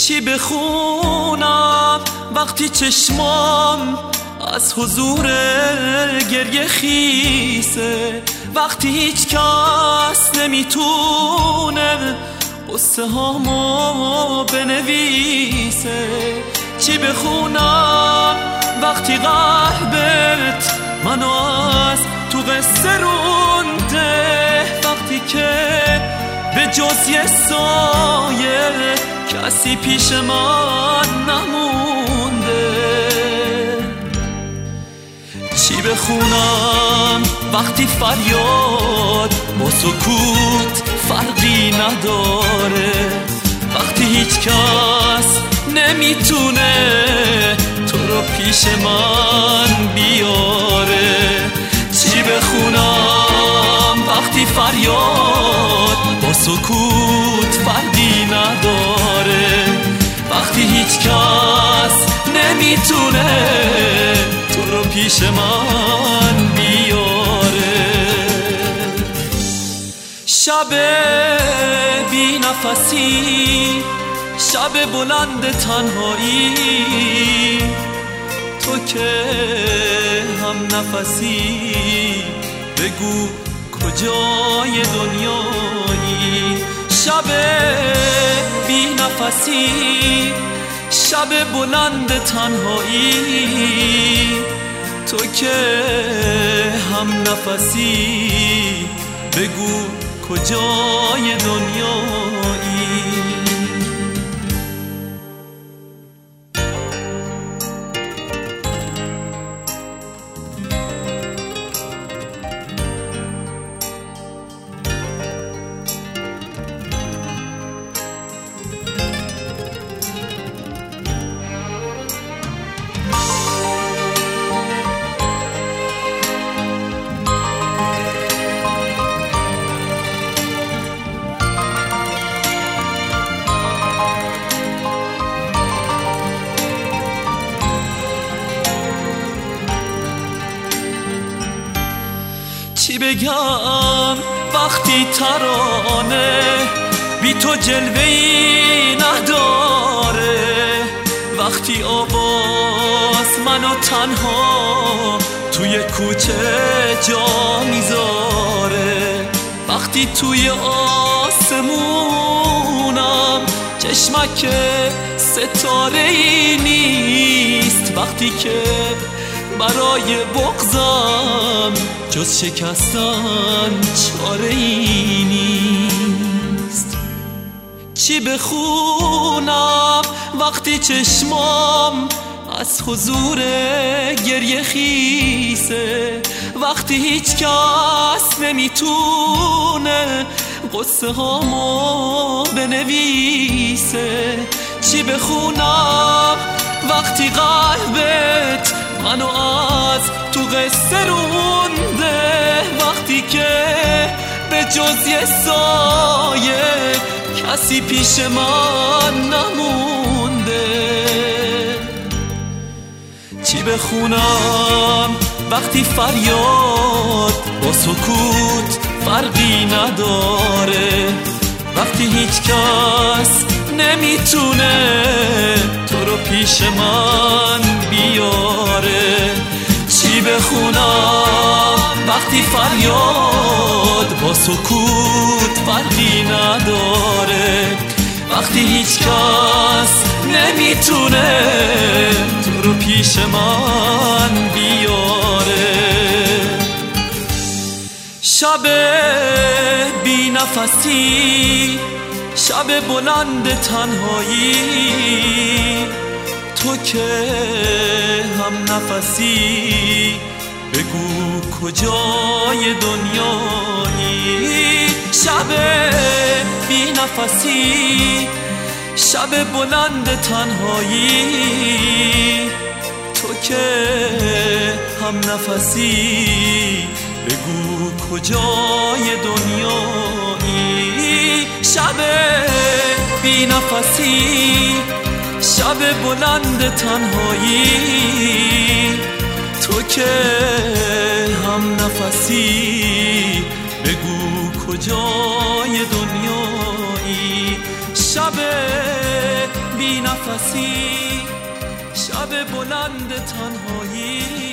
چی بخونم وقتی چشمام از حضور گریه خیسه، وقتی هیچ کس نمیتونه قصه هامو بنویسه. چی بخونم وقتی قلبت منو از تو قصه رونده، وقتی که به جز یه سایه کسی پیش من نمونده. چی بخونم وقتی فریاد با سکوت فرقی نداره، وقتی هیچ کس نمیتونه تو رو پیش من بیاره. چی بخونم وقتی فریاد با سکوت فرقی نداره، وقتی هیچ کس نمیتونه تو رو پیش من بیاره. شب بی نفسی، شب بلند تنهایی، تو که هم نفسی بگو کجای دنیایی. شب بی نفسی، شب بلند تنهایی، تو که هم نفسی بگو کجای دنیایی. چی بگم وقتی ترانه بی تو جلوه‌ای نداره، وقتی آواز منو تنها توی کوچه جا میذاره، وقتی توی آسمونم چشمک ستاره‌ای نیست، وقتی که برای بغضم جز شکستن چاره‌ای نیست. چی بخونم وقتی چشمام از حضور گریه خیسه، وقتی هیچ کس نمیتونه قصه هامو بنویسه. چی بخونم وقتی قلبت منو از تو قصه رونده، وقتی که به جز یه سایه کسی پیش من نمونده. چی بخونم وقتی فریاد با سکوت فرقی نداره، وقتی هیچ کس نمیتونه تو رو پیش من بیاره. چی بخونم وقتی فریاد با سکوت فرقی نداره، وقتی هیچ کس نمیتونه تو رو پیش من بیاره. شب بی نفسی، شب بلند تنهایی، تو که هم نفسی بگو کجای دنیایی. شب بی نفسی، شب بلند تنهایی، تو که هم نفسی بگو کجای دنیایی. شب بی نفسی، شب بلند تنهایی، تو که هم نفسی بگو کجای دنیایی. شب بی نفسی، شب بلند تنهایی